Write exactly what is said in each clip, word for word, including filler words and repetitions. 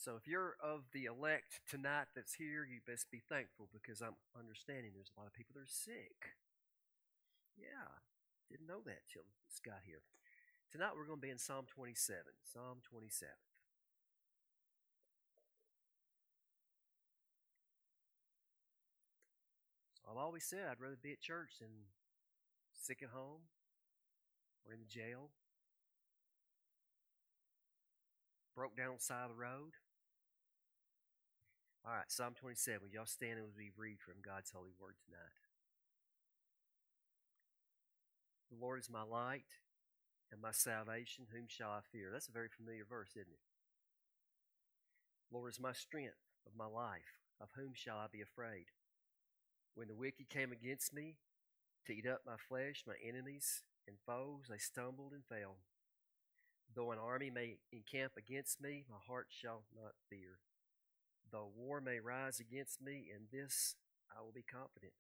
So if you're of the elect tonight that's here, you best be thankful because I'm understanding there's a lot of people that are sick. Yeah, didn't know that till this got here. Tonight we're going to be in Psalm twenty-seven. Psalm twenty-seven. So I've always said I'd rather be at church than sick at home or in the jail, broke down on the side of the road. All right, Psalm twenty-seven. Would y'all stand as we read from God's holy word tonight? The Lord is my light and my salvation. Whom shall I fear? That's a very familiar verse, isn't it? The Lord is my strength of my life. Of whom shall I be afraid? When the wicked came against me to eat up my flesh, my enemies and foes, they stumbled and fell. Though an army may encamp against me, my heart shall not fear. Though war may rise against me, in this I will be confident.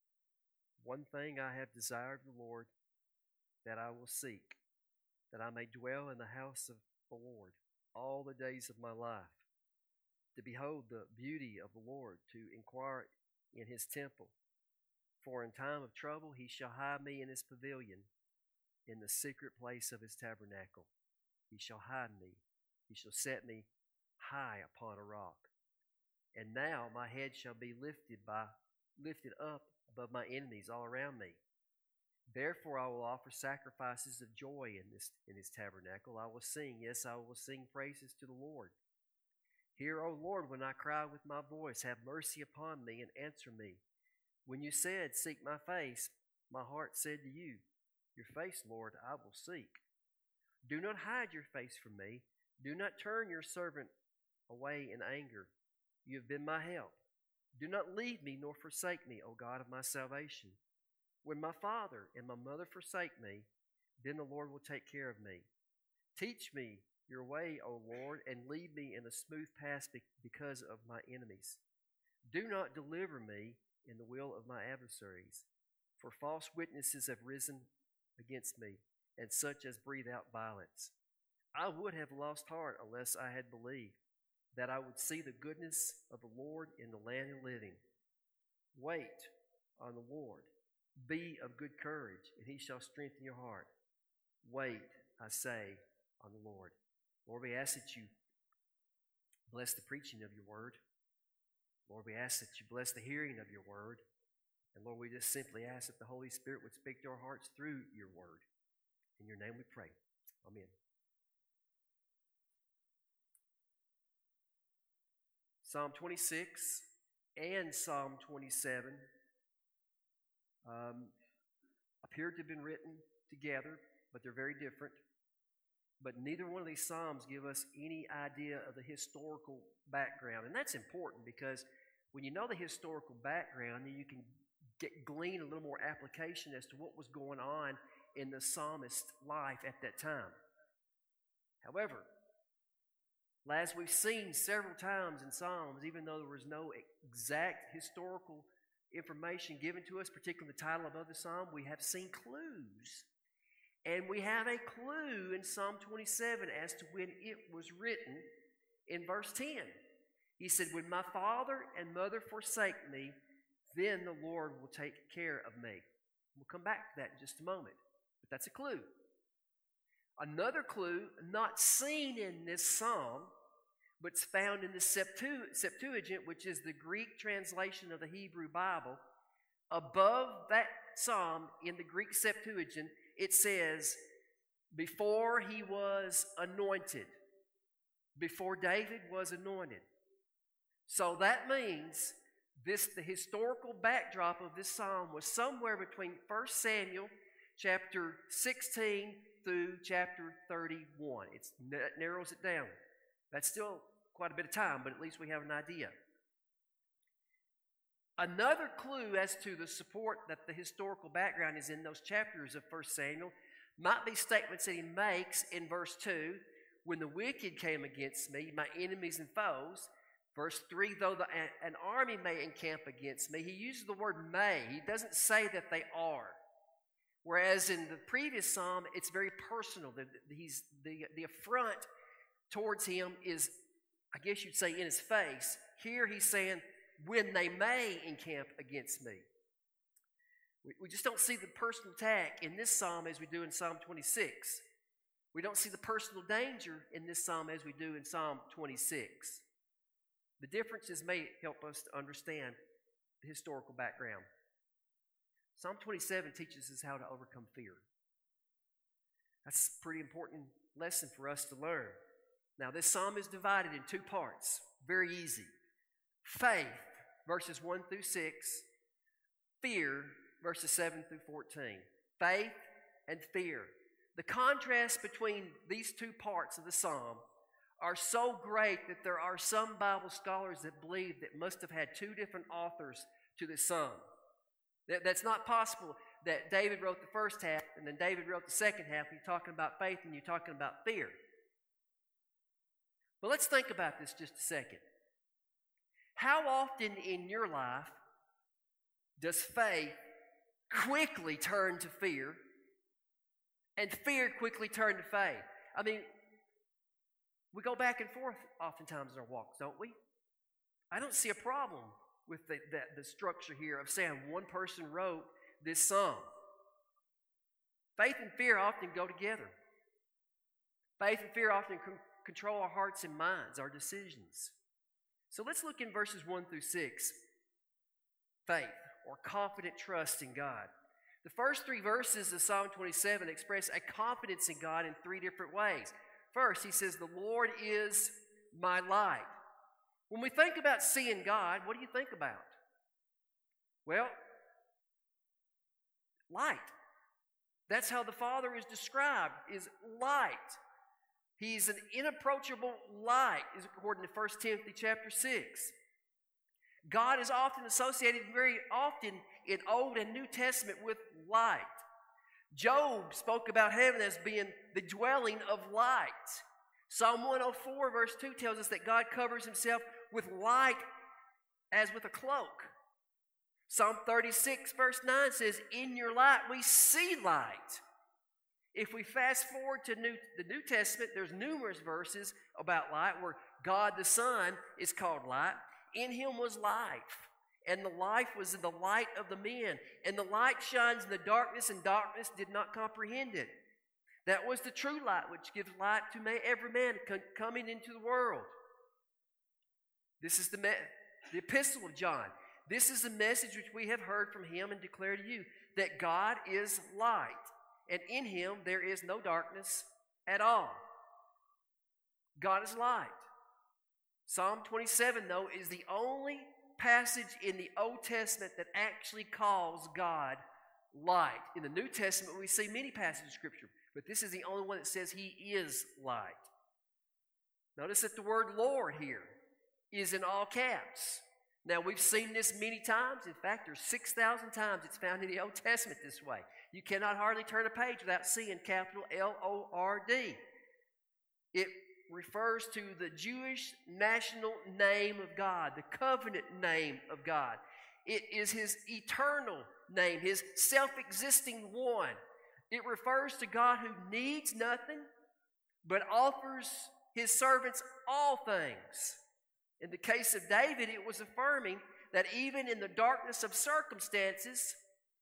One thing I have desired of the Lord, that I will seek, that I may dwell in the house of the Lord all the days of my life, to behold the beauty of the Lord, to inquire in his temple. For in time of trouble he shall hide me in his pavilion, in the secret place of his tabernacle. He shall hide me. He shall set me high upon a rock. And now my head shall be lifted by lifted up above my enemies all around me. Therefore I will offer sacrifices of joy in this in his tabernacle. I will sing, yes, I will sing praises to the Lord. Hear, O Lord, when I cry with my voice. Have mercy upon me and answer me. When you said, seek my face, my heart said to you, your face, Lord, I will seek. Do not hide your face from me. Do not turn your servant away in anger. You have been my help. Do not leave me nor forsake me, O God of my salvation. When my father and my mother forsake me, then the Lord will take care of me. Teach me your way, O Lord, and lead me in a smooth path because of my enemies. Do not deliver me in the will of my adversaries, for false witnesses have risen against me, and such as breathe out violence. I would have lost heart unless I had believed that I would see the goodness of the Lord in the land of living. Wait on the Lord. Be of good courage, and he shall strengthen your heart. Wait, I say, on the Lord. Lord, we ask that you bless the preaching of your word. Lord, we ask that you bless the hearing of your word. And Lord, we just simply ask that the Holy Spirit would speak to our hearts through your word. In your name we pray. Amen. Psalm twenty-six and Psalm twenty-seven um, appear to have been written together, but they're very different. But neither one of these Psalms give us any idea of the historical background. And that's important because when you know the historical background, then you can get, glean a little more application as to what was going on in the psalmist's life at that time. However, as we've seen several times in Psalms, even though there was no exact historical information given to us, particularly the title of other Psalm, we have seen clues. And we have a clue in Psalm twenty-seven as to when it was written in verse ten. He said, when my father and mother forsake me, then the Lord will take care of me. We'll come back to that in just a moment. But that's a clue. Another clue, not seen in this psalm, but it's found in the Septuagint, which is the Greek translation of the Hebrew Bible. Above that psalm in the Greek Septuagint, it says, before he was anointed, before David was anointed. So that means this, the historical backdrop of this psalm was somewhere between First Samuel chapter sixteen through chapter thirty-one. It narrows it down. That's still quite a bit of time, but at least we have an idea. Another clue as to the support that the historical background is in those chapters of First Samuel might be statements that he makes in verse two, when the wicked came against me, my enemies and foes. Verse three, though the, an army may encamp against me. He uses the word may. He doesn't say that they are. Whereas in the previous psalm, it's very personal. The, he's, the, the affront towards him is I guess you'd say in his face. Here he's saying, when they may encamp against me. We, we just don't see the personal attack in this psalm as we do in Psalm twenty-six. We don't see the personal danger in this psalm as we do in Psalm twenty-six. The differences may help us to understand the historical background. Psalm twenty-seven teaches us how to overcome fear. That's a pretty important lesson for us to learn. Now, this psalm is divided in two parts. Very easy. Faith, verses one through six. Fear, verses seven through fourteen. Faith and fear. The contrast between these two parts of the psalm are so great that there are some Bible scholars that believe that must have had two different authors to this psalm. That, that's not possible that David wrote the first half and then David wrote the second half. You're talking about faith and you're talking about fear. But let's think about this just a second. How often in your life does faith quickly turn to fear and fear quickly turn to faith? I mean, we go back and forth oftentimes in our walks, don't we? I don't see a problem with the, the, the structure here of saying one person wrote this psalm. Faith and fear often go together. Faith and fear often con- control our hearts and minds, our decisions. So let's look in verses one through six. Faith, or confident trust in God. The first three verses of Psalm twenty-seven express a confidence in God in three different ways. First, he says, the Lord is my light. When we think about seeing God, what do you think about? Well, light. That's how the Father is described, is light. He's an inapproachable light, according to First Timothy chapter six. God is often associated very often in Old and New Testament with light. Job spoke about heaven as being the dwelling of light. Psalm one oh four verse two tells us that God covers himself with light as with a cloak. Psalm thirty-six verse nine says, in your light we see light. If we fast forward to New, the New Testament, there's numerous verses about light where God the Son is called light. In him was life, and the life was in the light of the men. And the light shines in the darkness, and darkness did not comprehend it. That was the true light, which gives light to every man coming into the world. This is the, me- the epistle of John. This is the message which we have heard from him and declare to you, that God is light, and in him there is no darkness at all. God is light. Psalm twenty-seven, though, is the only passage in the Old Testament that actually calls God light. In the New Testament, we see many passages of Scripture, but this is the only one that says he is light. Notice that the word Lord here is in all caps. Now, we've seen this many times. In fact, there's six thousand times it's found in the Old Testament this way. You cannot hardly turn a page without seeing capital L O R D. It refers to the Jewish national name of God, the covenant name of God. It is his eternal name, his self-existing one. It refers to God who needs nothing, but offers his servants all things. In the case of David, it was affirming that even in the darkness of circumstances,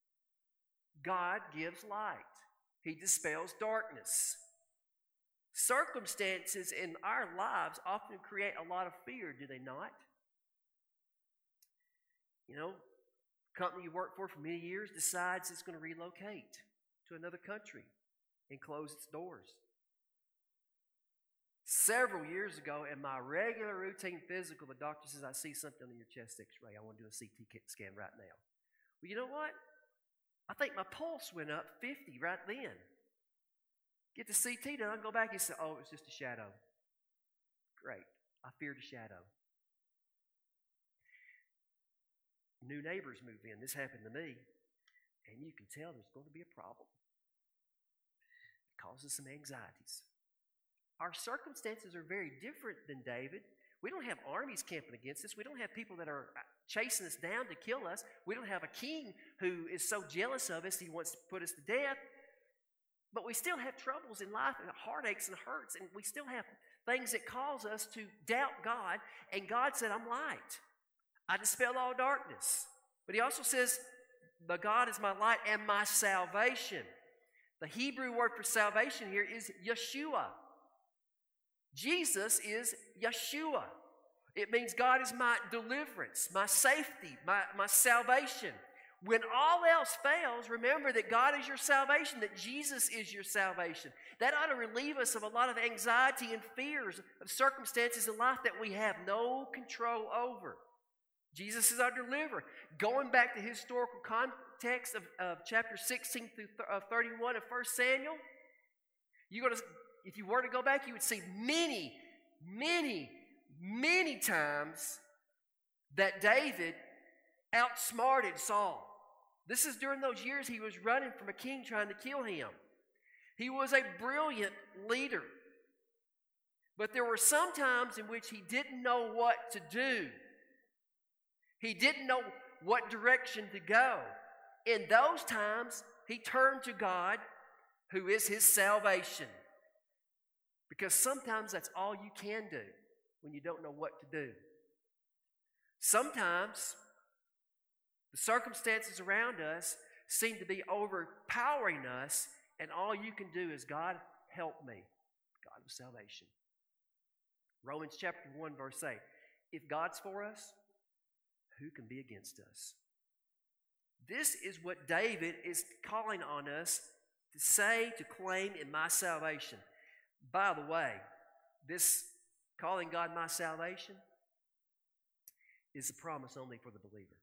God gives light. He dispels darkness. Circumstances in our lives often create a lot of fear, do they not? You know, a company you worked for for many years decides it's going to relocate to another country and close its doors. Several years ago, in my regular routine physical, the doctor says, I see something on your chest x-ray. I want to do a C T scan right now. Well, you know what? I think my pulse went up fifty right then. Get the C T done, go back and say, oh, it was just a shadow. Great. I feared a shadow. New neighbors move in. This happened to me. And you can tell there's going to be a problem. It causes some anxieties. Our circumstances are very different than David. We don't have armies camping against us. We don't have people that are chasing us down to kill us. We don't have a king who is so jealous of us he wants to put us to death. But we still have troubles in life and heartaches and hurts, and we still have things that cause us to doubt God. And God said, I'm light. I dispel all darkness. But he also says, but God is my light and my salvation. The Hebrew word for salvation here is Yeshua. Jesus is Yeshua. It means God is my deliverance, my safety, my, my salvation. When all else fails, remember that God is your salvation, that Jesus is your salvation. That ought to relieve us of a lot of anxiety and fears of circumstances in life that we have no control over. Jesus is our deliverer. Going back to the historical context of, of chapter sixteen through thirty-one of First Samuel, you're going to, if you were to go back, you would see many, many, many times that David outsmarted Saul. This is during those years he was running from a king trying to kill him. He was a brilliant leader. But there were some times in which he didn't know what to do. He didn't know what direction to go. In those times, he turned to God, who is his salvation. Because sometimes that's all you can do when you don't know what to do. Sometimes the circumstances around us seem to be overpowering us, and all you can do is, God, help me. God of salvation. Romans chapter one, verse eight. If God's for us, who can be against us? This is what David is calling on us to say, to claim in my salvation. By the way, this calling God my salvation is a promise only for the believer.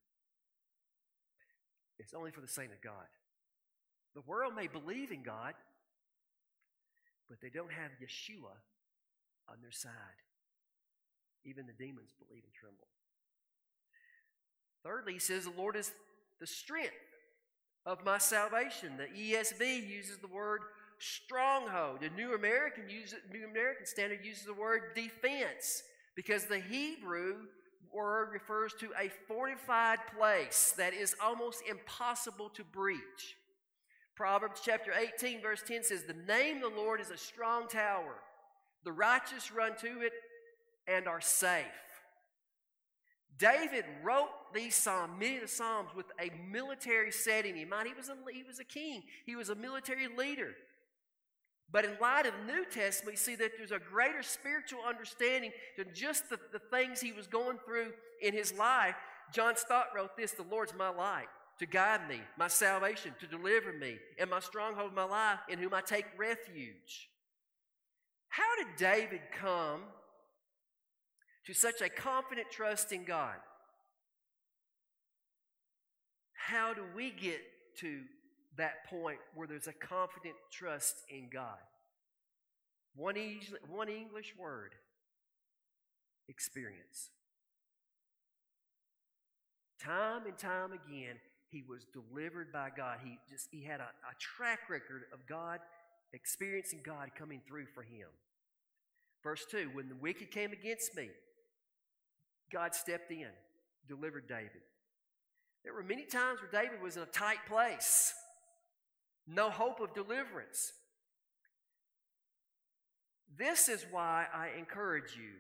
It's only for the saint of God. The world may believe in God, but they don't have Yeshua on their side. Even the demons believe and tremble. Thirdly, he says, the Lord is the strength of my salvation. The E S V uses the word stronghold. The New American, uses, New American Standard uses the word defense, because the Hebrew word refers to a fortified place that is almost impossible to breach. Proverbs chapter eighteen, verse ten says, the name of the Lord is a strong tower. The righteous run to it and are safe. David wrote these psalms, many of the psalms, with a military setting in mind. He was a, he was a king. He was a military leader. But in light of the New Testament, we see that there's a greater spiritual understanding than just the, the things he was going through in his life. John Stott wrote this, the Lord's my light, to guide me, my salvation, to deliver me, and my stronghold of my life, in whom I take refuge. How did David come to such a confident trust in God? How do we get to that point where there's a confident trust in God? One, one English word: experience. Time and time again, he was delivered by God. He just he had a, a track record of God, experiencing God coming through for him. Verse two, when the wicked came against me, God stepped in, delivered David. There were many times where David was in a tight place, no hope of deliverance. This is why I encourage you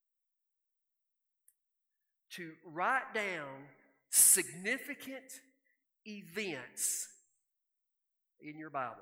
to write down significant events in your Bible.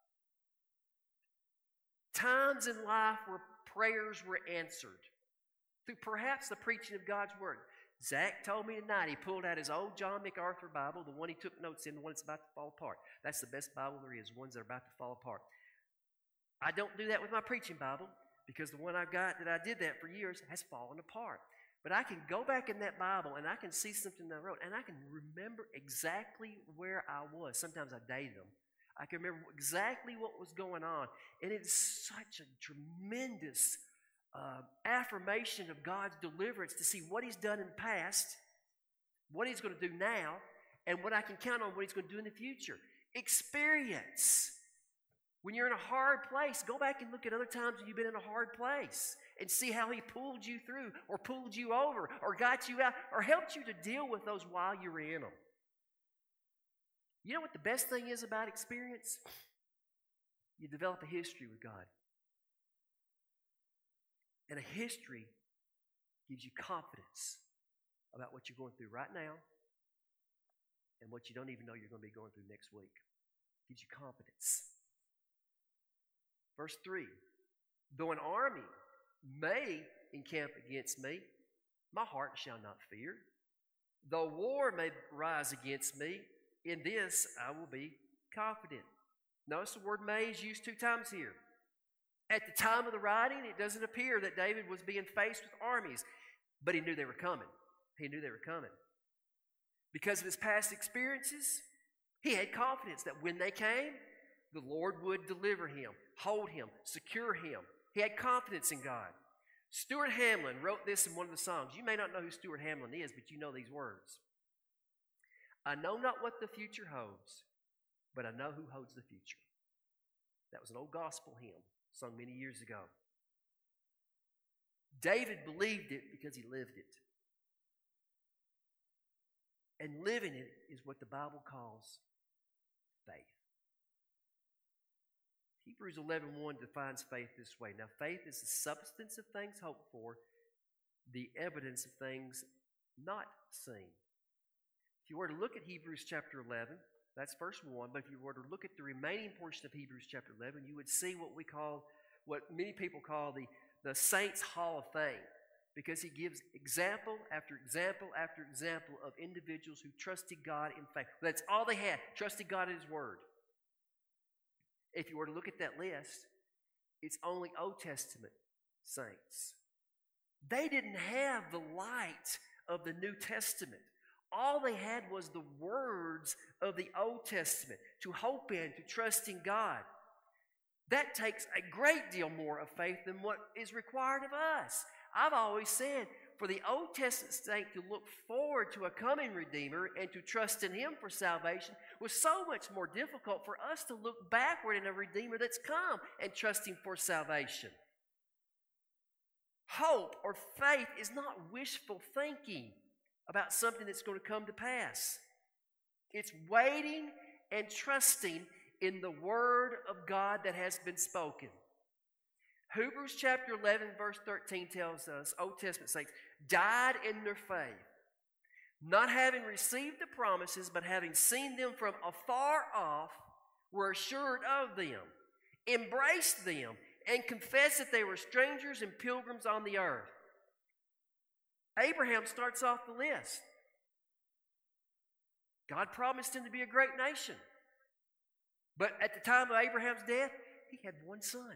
Times in life where prayers were answered through perhaps the preaching of God's Word. Zach told me tonight he pulled out his old John MacArthur Bible, the one he took notes in, the one that's about to fall apart. That's the best Bible there is, ones that are about to fall apart. I don't do that with my preaching Bible, because the one I've got that I did that for years has fallen apart. But I can go back in that Bible and I can see something that I wrote, and I can remember exactly where I was. Sometimes I dated them. I can remember exactly what was going on. And it is such a tremendous uh, affirmation of God's deliverance to see what He's done in the past, what He's going to do now, and what I can count on what He's going to do in the future. Experience. When you're in a hard place, go back and look at other times when you've been in a hard place and see how He pulled you through, or pulled you over, or got you out, or helped you to deal with those while you were in them. You know what the best thing is about experience? You develop a history with God. And a history gives you confidence about what you're going through right now and what you don't even know you're going to be going through next week. It gives you confidence. Verse three, though an army may encamp against me, my heart shall not fear. Though war may rise against me, in this I will be confident. Notice the word may is used two times here. At the time of the writing, it doesn't appear that David was being faced with armies, but he knew they were coming. He knew they were coming. Because of his past experiences, he had confidence that when they came, the Lord would deliver him, hold him, secure him. He had confidence in God. Stuart Hamlin wrote this in one of the songs. You may not know who Stuart Hamlin is, but you know these words. I know not what the future holds, but I know who holds the future. That was an old gospel hymn sung many years ago. David believed it because he lived it. And living it is what the Bible calls faith. Hebrews eleven one defines faith this way. Now, faith is the substance of things hoped for, the evidence of things not seen. If you were to look at Hebrews chapter eleven, that's verse one, but if you were to look at the remaining portion of Hebrews chapter eleven, you would see what we call, what many people call the, the Saints' Hall of Fame, because he gives example after example after example of individuals who trusted God in faith. That's all they had, trusted God in His Word. If you were to look at that list, it's only Old Testament saints. They didn't have the light of the New Testament. All they had was the words of the Old Testament to hope in, to trust in God. That takes a great deal more of faith than what is required of us. I've always said, for the Old Testament saint to look forward to a coming Redeemer and to trust in Him for salvation was so much more difficult for us to look backward in a Redeemer that's come and trust Him for salvation. Hope or faith is not wishful thinking about something that's going to come to pass. It's waiting and trusting in the Word of God that has been spoken. Hebrews chapter eleven verse thirteen tells us, Old Testament saints died in their faith, not having received the promises, but having seen them from afar off, were assured of them, embraced them, and confessed that they were strangers and pilgrims on the earth. Abraham starts off the list. God promised him to be a great nation. But at the time of Abraham's death, he had one son.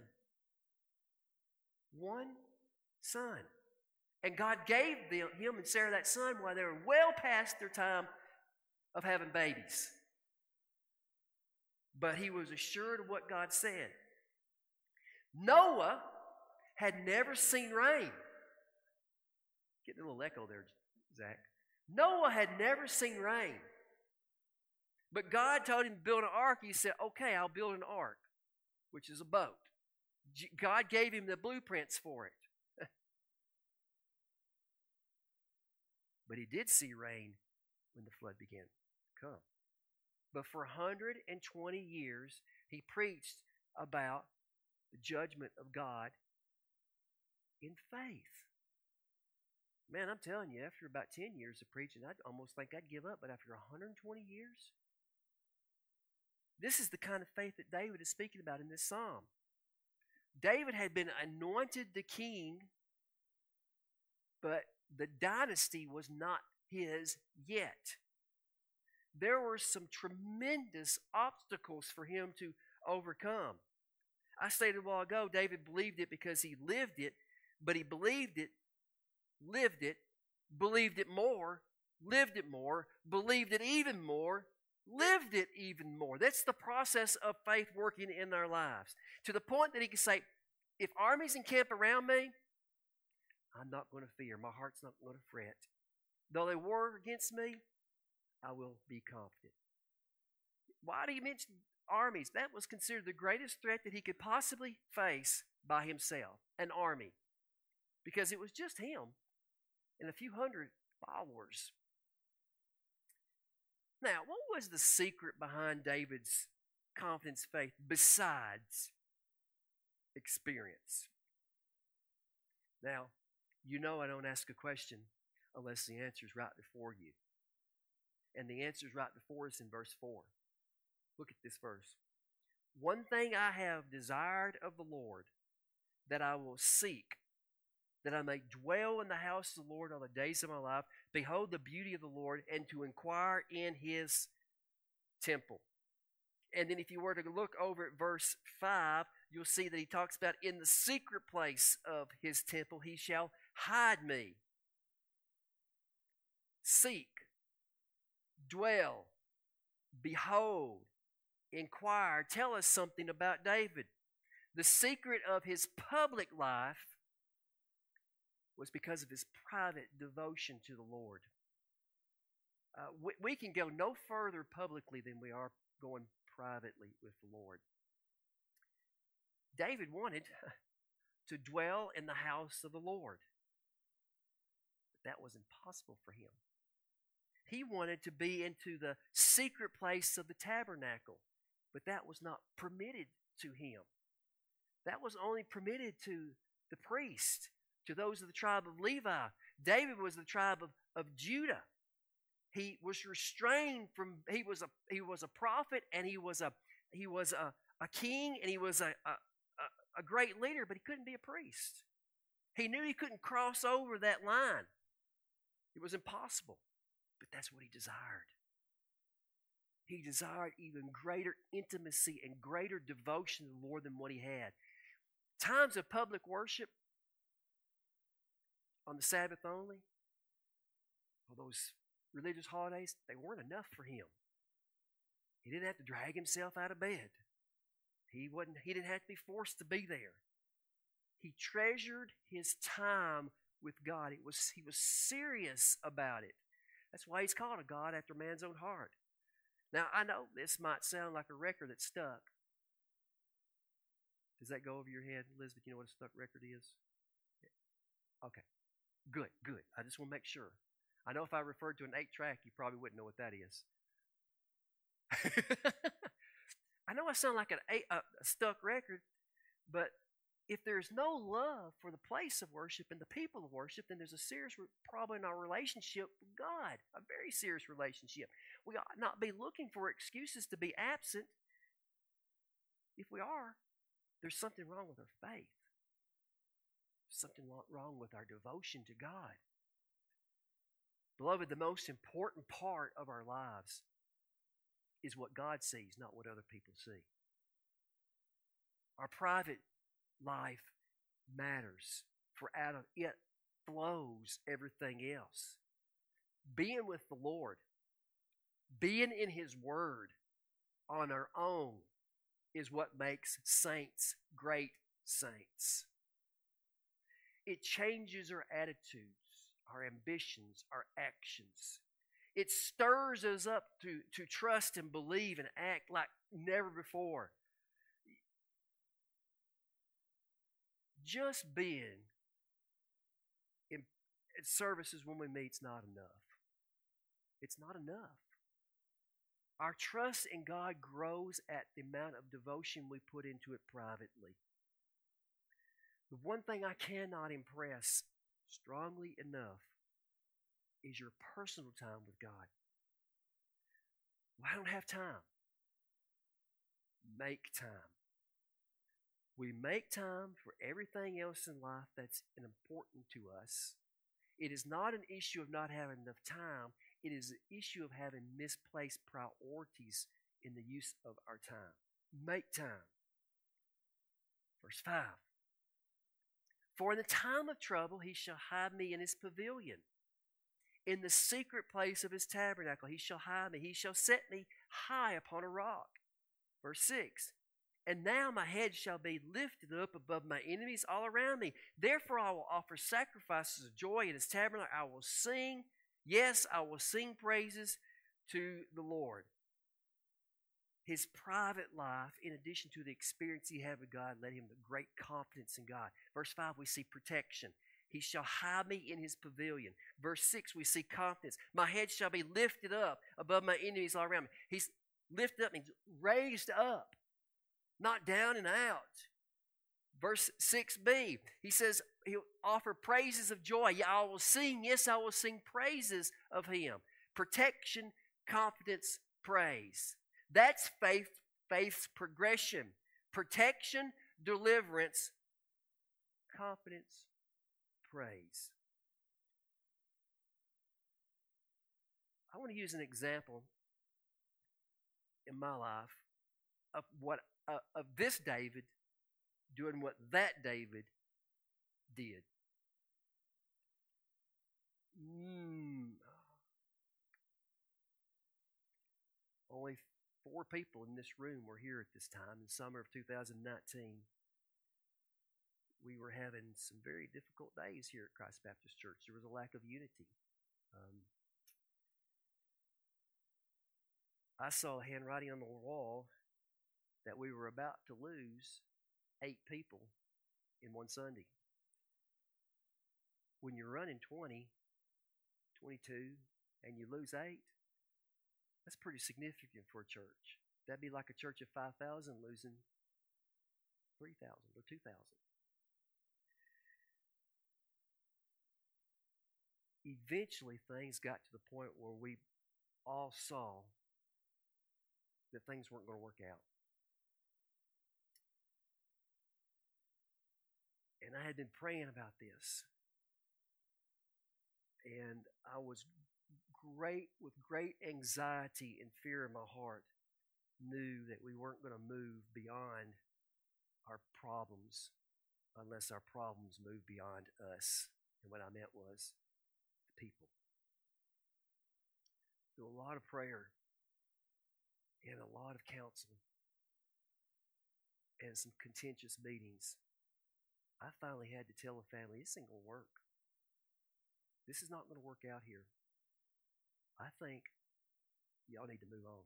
One son. And God gave them, him and Sarah that son while they were well past their time of having babies. But he was assured of what God said. Noah had never seen rain. Getting a little echo there, Zach. Noah had never seen rain. But God told him to build an ark. He said, okay, I'll build an ark, which is a boat. God gave him the blueprints for it. But he did see rain when the flood began to come. But for one hundred twenty years, he preached about the judgment of God in faith. Man, I'm telling you, after about ten years of preaching, I'd almost think I'd give up. But after one hundred twenty years, this is the kind of faith that David is speaking about in this psalm. David had been anointed the king, but the dynasty was not his yet. There were some tremendous obstacles for him to overcome. I stated a while ago, David believed it because he lived it, but he believed it, lived it, believed it more, lived it more, believed it even more, lived it even more. That's the process of faith working in our lives. To the point that he can say, if armies encamp around me, I'm not going to fear. My heart's not going to fret. Though they war against me, I will be confident. Why do you mention armies? That was considered the greatest threat that he could possibly face by himself, an army. Because it was just him and a few hundred followers. Now, what was the secret behind David's confidence faith besides experience? Now, you know I don't ask a question unless the answer is right before you. And the answer is right before us in verse four. Look at this verse. One thing I have desired of the Lord, that I will seek, that I may dwell in the house of the Lord all the days of my life, behold the beauty of the Lord, and to inquire in His temple. And then if you were to look over at verse five, you'll see that he talks about in the secret place of His temple He shall hide me. Seek, dwell, behold, inquire. Tell us something about David. The secret of his public life was because of his private devotion to the Lord. Uh, we, we can go no further publicly than we are going privately with the Lord. David wanted to dwell in the house of the Lord, but that was impossible for him. He wanted to be into the secret place of the tabernacle, but that was not permitted to him. That was only permitted to the priest, to those of the tribe of Levi. David was the tribe of, of Judah. He was restrained from, he was a he was a prophet, and he was a he was a, a king, and he was a, a, a great leader, but he couldn't be a priest. He knew he couldn't cross over that line. It was impossible. But that's what he desired. He desired even greater intimacy and greater devotion to the Lord than what he had. Times of public worship on the Sabbath only, or those religious holidays, they weren't enough for him. He didn't have to drag himself out of bed. He wasn't, he didn't have to be forced to be there. He treasured his time with God. It was, he was serious about it. That's why he's called a God after man's own heart. Now, I know this might sound like a record that's stuck. Does that go over your head, Elizabeth? You know what a stuck record is? Okay. Good, good. I just want to make sure. I know if I referred to an eight track, you probably wouldn't know what that is. I know I sound like an eight, a stuck record, but if there's no love for the place of worship and the people of worship, then there's a serious problem in our relationship with God, a very serious relationship. We ought not be looking for excuses to be absent. If we are, there's something wrong with our faith. Something wrong with our devotion to God. Beloved, the most important part of our lives is what God sees, not what other people see. Our private life matters, for out of it flows everything else. Being with the Lord, being in His Word on our own is what makes saints great saints. It changes our attitudes, our ambitions, our actions. It stirs us up to, to trust and believe and act like never before. Just being in, in services when we meet is not enough. It's not enough. Our trust in God grows at the amount of devotion we put into it privately. The one thing I cannot impress strongly enough is your personal time with God. Well, I don't have time. Make time. We make time for everything else in life that's important to us. It is not an issue of not having enough time. It is an issue of having misplaced priorities in the use of our time. Make time. Verse five. For in the time of trouble he shall hide me in his pavilion. In the secret place of his tabernacle he shall hide me. He shall set me high upon a rock. Verse six. And now my head shall be lifted up above my enemies all around me. Therefore I will offer sacrifices of joy in his tabernacle. I will sing, yes, I will sing praises to the Lord. His private life, in addition to the experience he had with God, led him to great confidence in God. Verse five, we see protection. He shall hide me in his pavilion. Verse six, we see confidence. My head shall be lifted up above my enemies all around me. He's lifted up, means raised up, not down and out. Verse six b, he says he'll offer praises of joy. Yeah, I will sing. Yes, I will sing praises of him. Protection, confidence, praise. That's faith, faith's progression. Protection, deliverance, confidence, praise. I want to use an example in my life of what uh, of this David doing what that David did. Mm. Only four people in this room were here at this time in summer of two thousand nineteen. We were having some very difficult days here at Christ Baptist Church. There was a lack of unity. Um, I saw handwriting on the wall that we were about to lose eight people in one Sunday. When you're running twenty, twenty-two, and you lose eight, that's pretty significant for a church. That'd be like a church of five thousand losing three thousand or two thousand. Eventually, things got to the point where we all saw that things weren't going to work out. And I had been praying about this. And I was great, with great anxiety and fear in my heart, knew that we weren't going to move beyond our problems unless our problems moved beyond us. And what I meant was the people. Through a lot of prayer and a lot of counsel and some contentious meetings, I finally had to tell the family, this ain't going to work. This is not going to work out here. I think y'all need to move on.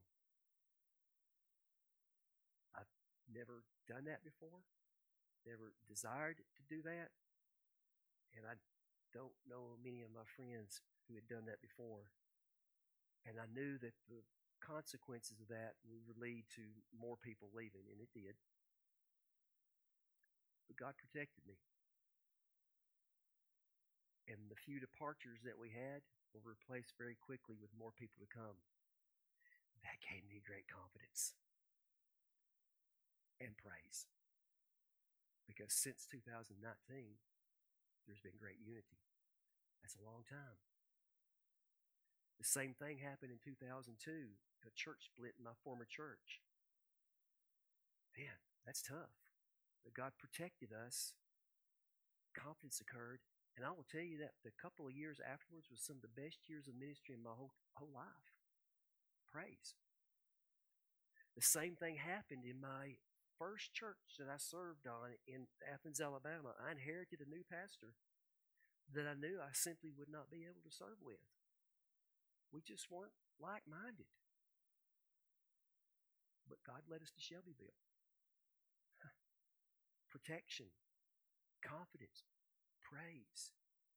I've never done that before, never desired to do that, and I don't know many of my friends who had done that before. And I knew that the consequences of that would lead to more people leaving, and it did. But God protected me. And the few departures that we had were replaced very quickly with more people to come. That gave me great confidence and praise. Because since two thousand nineteen, there's been great unity. That's a long time. The same thing happened in two thousand two, a church split in my former church. Man, that's tough. But God protected us. Confidence occurred. And I will tell you that the couple of years afterwards was some of the best years of ministry in my whole, whole life. Praise. The same thing happened in my first church that I served on in Athens, Alabama. I inherited a new pastor that I knew I simply would not be able to serve with. We just weren't like-minded. But God led us to Shelbyville. Protection, confidence, praise.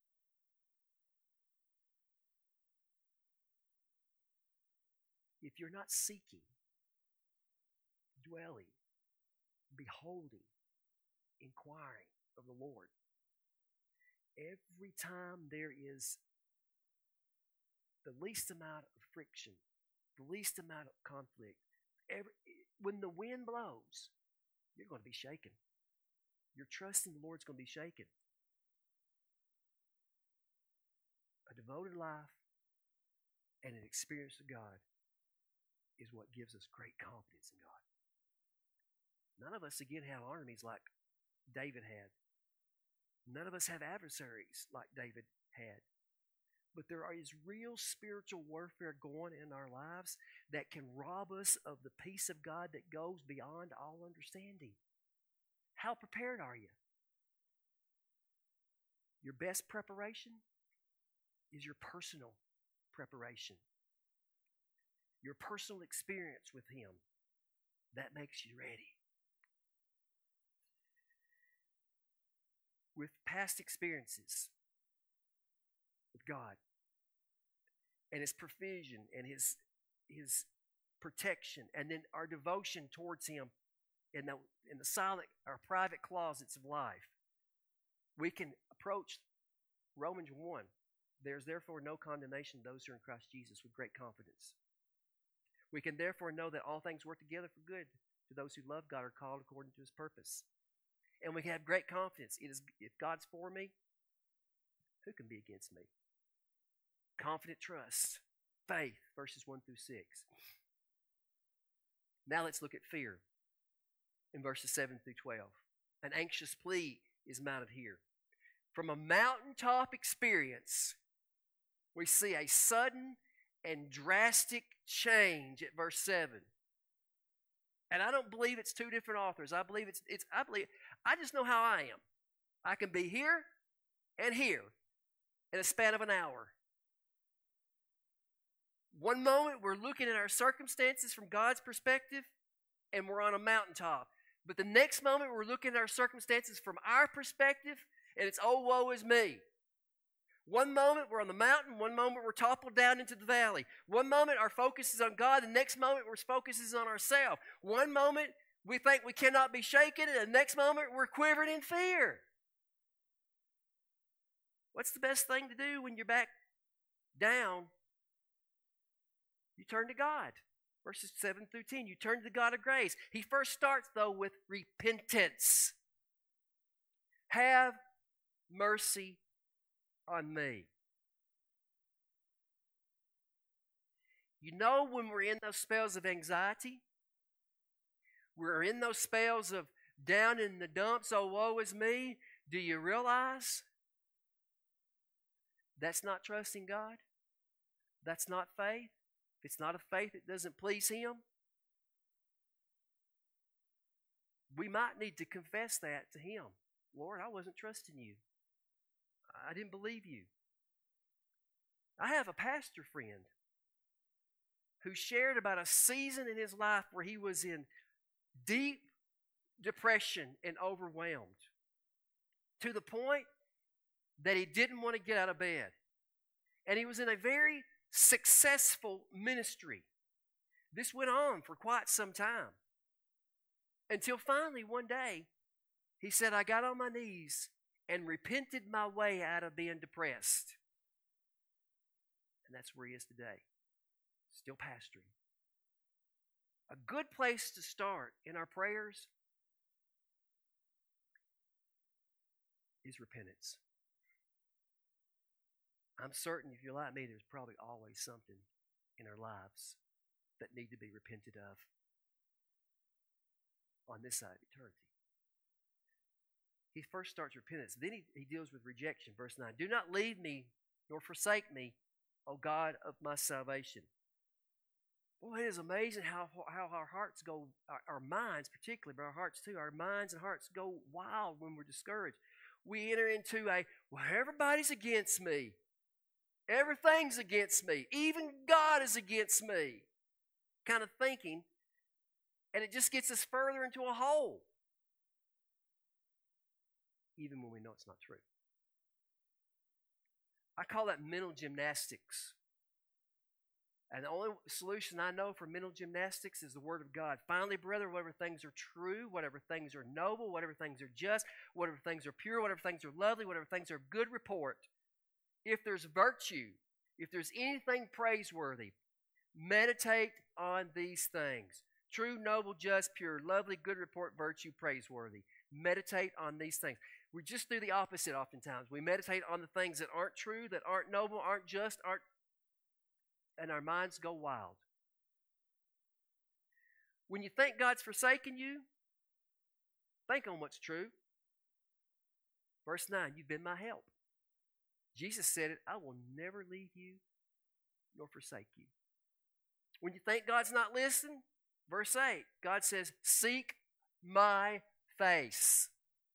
If you're not seeking, dwelling, beholding, inquiring of the Lord, every time there is the least amount of friction, the least amount of conflict, every, when the wind blows, you're going to be shaken. Your trust in the Lord is going to be shaken. A devoted life and an experience of God is what gives us great confidence in God. None of us, again, have enemies like David had. None of us have adversaries like David had. But there is real spiritual warfare going in our lives that can rob us of the peace of God that goes beyond all understanding. How prepared are you? Your best preparation is your personal preparation. Your personal experience with Him. That makes you ready. With past experiences with God and His provision and His, His protection, and then our devotion towards Him, in the, in the silent or private closets of life, we can approach Romans one. There's therefore no condemnation to those who are in Christ Jesus with great confidence. We can therefore know that all things work together for good to those who love God, are called according to His purpose. And we can have great confidence. It is, if God's for me, who can be against me? Confident trust, faith, verses one through six. Now let's look at fear in verses seven through twelve. An anxious plea is mounted here. From a mountaintop experience, we see a sudden and drastic change at verse seven. And I don't believe it's two different authors. I believe it's, it's I believe, I just know how I am. I can be here and here in a span of an hour. One moment we're looking at our circumstances from God's perspective and we're on a mountaintop. But the next moment we're looking at our circumstances from our perspective and it's, oh, woe is me. One moment we're on the mountain, one moment we're toppled down into the valley. One moment our focus is on God, the next moment our focus is on ourselves. One moment we think we cannot be shaken, and the next moment we're quivering in fear. What's the best thing to do when you're back down? You turn to God. Verses seven through ten, you turn to the God of grace. He first starts, though, with repentance. Have mercy on me. You know, when we're in those spells of anxiety, we're in those spells of down in the dumps, oh, woe is me, do you realize that's not trusting God? That's not faith? If it's not a faith that doesn't please Him, we might need to confess that to Him. Lord, I wasn't trusting you. I didn't believe you. I have a pastor friend who shared about a season in his life where he was in deep depression and overwhelmed to the point that he didn't want to get out of bed. And he was in a very successful ministry. This went on for quite some time. Until finally one day, he said, I got on my knees and repented my way out of being depressed. And that's where he is today. Still pastoring. A good place to start in our prayers is repentance. I'm certain if you're like me, there's probably always something in our lives that need to be repented of on this side of eternity. He first starts repentance. Then he, he deals with rejection. Verse nine, do not leave me nor forsake me, O God of my salvation. Boy, it is amazing how, how our hearts go, our, our minds particularly, but our hearts too, our minds and hearts go wild when we're discouraged. We enter into a, well, everybody's against me. Everything's against me. Even God is against me kind of thinking, and it just gets us further into a hole, even when we know it's not true. I call that mental gymnastics. And the only solution I know for mental gymnastics is the Word of God. Finally, brother, whatever things are true, whatever things are noble, whatever things are just, whatever things are pure, whatever things are lovely, whatever things are of good report, if there's virtue, if there's anything praiseworthy, meditate on these things. True, noble, just, pure, lovely, good report, virtue, praiseworthy. Meditate on these things. We just do the opposite oftentimes. We meditate on the things that aren't true, that aren't noble, aren't just, aren't, and our minds go wild. When you think God's forsaken you, think on what's true. Verse nine, you've been my help. Jesus said it, I will never leave you nor forsake you. When you think God's not listening, verse eight, God says, seek my face.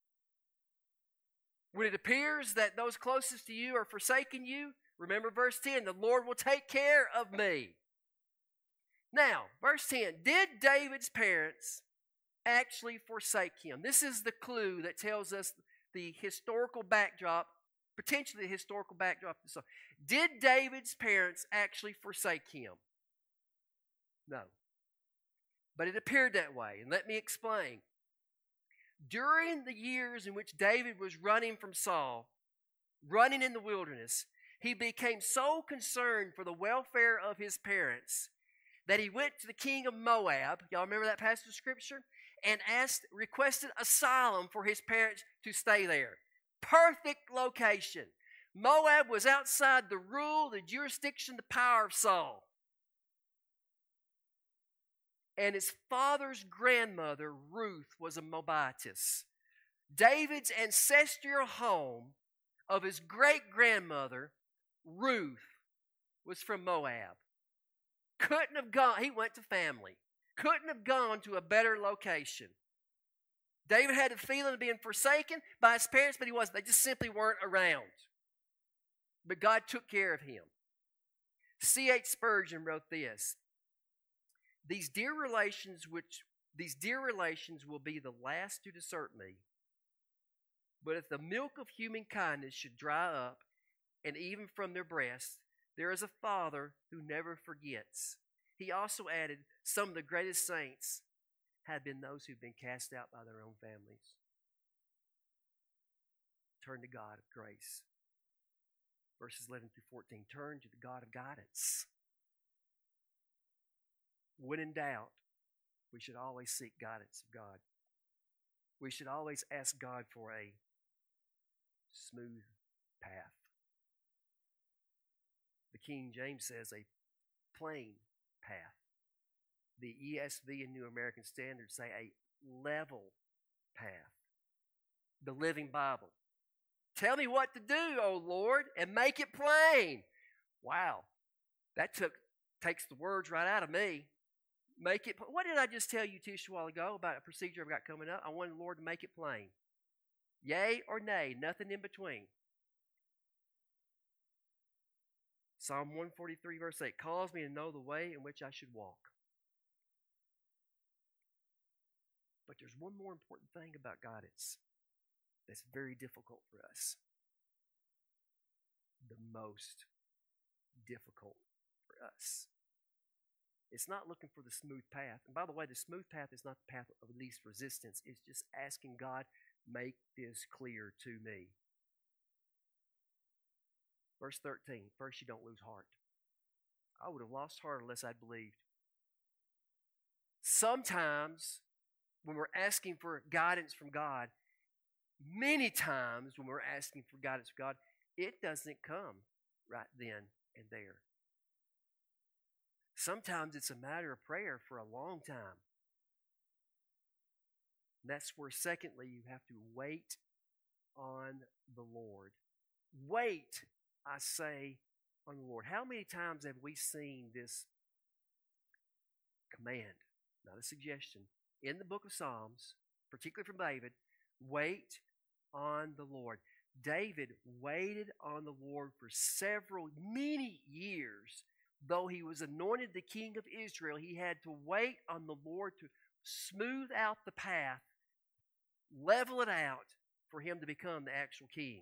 When it appears that those closest to you are forsaking you, remember verse ten, the Lord will take care of me. Now, verse ten, did David's parents actually forsake him? This is the clue that tells us the historical backdrop, potentially the historical backdrop of the song. Did David's parents actually forsake him? No. But it appeared that way, and let me explain. During the years in which David was running from Saul, running in the wilderness, he became so concerned for the welfare of his parents that he went to the king of Moab, y'all remember that passage of Scripture, and asked, requested asylum for his parents to stay there. Perfect location. Moab was outside the rule, the jurisdiction, the power of Saul. And his father's grandmother, Ruth, was a Moabitess. David's ancestral home of his great-grandmother, Ruth, was from Moab. Couldn't have gone, he went to family. Couldn't have gone to a better location. David had a feeling of being forsaken by his parents, but he wasn't. They just simply weren't around. But God took care of him. C H Spurgeon wrote this: These dear relations which these dear relations will be the last to desert me. But if the milk of human kindness should dry up, and even from their breasts, there is a Father who never forgets. He also added, some of the greatest saints have been those who've been cast out by their own families. Turn to God of grace. Verses eleven through fourteen. Turn to the God of guidance. When in doubt, we should always seek guidance of God. We should always ask God for a smooth path. The King James says a plain path. The E S V and New American Standard say a level path. The Living Bible. Tell me what to do, O Lord, and make it plain. Wow. That took takes the words right out of me. Make it. What did I just tell you, Tish, a while ago about a procedure I've got coming up? I wanted the Lord to make it plain. Yea or nay, nothing in between. Psalm one forty-three, verse eight, calls me to know the way in which I should walk. But there's one more important thing about guidance that's very difficult for us. The most difficult for us. It's not looking for the smooth path. And by the way, the smooth path is not the path of least resistance. It's just asking God, make this clear to me. Verse thirteen, first you don't lose heart. I would have lost heart unless I'd believed. Sometimes when we're asking for guidance from God, many times when we're asking for guidance from God, it doesn't come right then and there. Sometimes it's a matter of prayer for a long time. And that's where, secondly, you have to wait on the Lord. Wait, I say, on the Lord. How many times have we seen this command, not a suggestion, in the book of Psalms, particularly from David? Wait on the Lord. David waited on the Lord for several, many years. Though he was anointed the king of Israel, he had to wait on the Lord to smooth out the path, level it out for him to become the actual king.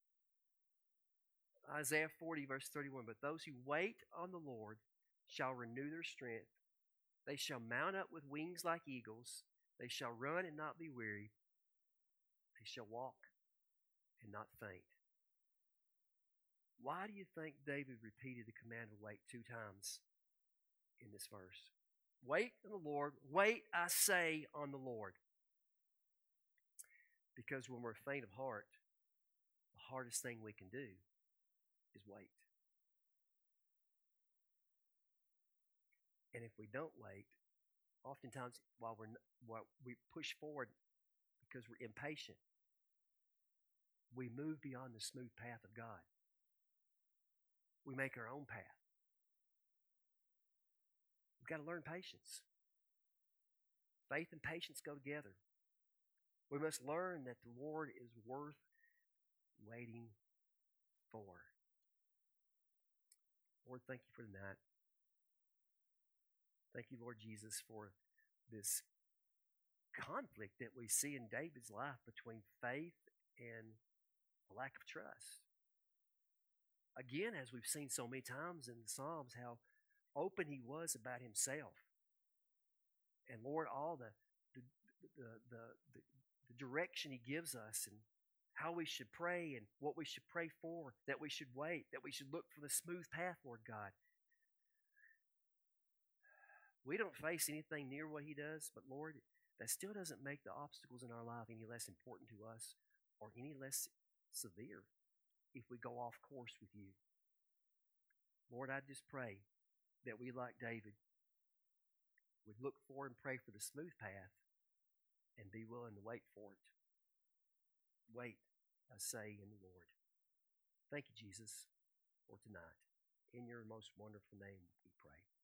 Isaiah forty, verse thirty-one, but those who wait on the Lord shall renew their strength. They shall mount up with wings like eagles. They shall run and not be weary. They shall walk and not faint. Why do you think David repeated the command to wait two times in this verse? Wait on the Lord. Wait, I say, on the Lord. Because when we're faint of heart, the hardest thing we can do is wait. And if we don't wait, oftentimes while we're while we push forward because we're impatient, we move beyond the smooth path of God. We make our own path. We've got to learn patience. Faith and patience go together. We must learn that the Lord is worth waiting for. Lord, thank you for tonight. Thank you, Lord Jesus, for this conflict that we see in David's life between faith and a lack of trust. Again, as we've seen so many times in the Psalms, how open he was about himself. And Lord, all the the the the, the, the direction He gives us and how we should pray and what we should pray for, that we should wait, that we should look for the smooth path, Lord God. We don't face anything near what He does, but Lord, that still doesn't make the obstacles in our life any less important to us or any less severe if we go off course with You. Lord, I just pray that we, like David, would look for and pray for the smooth path and be willing to wait for it. Wait, I say, in the Lord. Thank You, Jesus, for tonight. In Your most wonderful name we pray.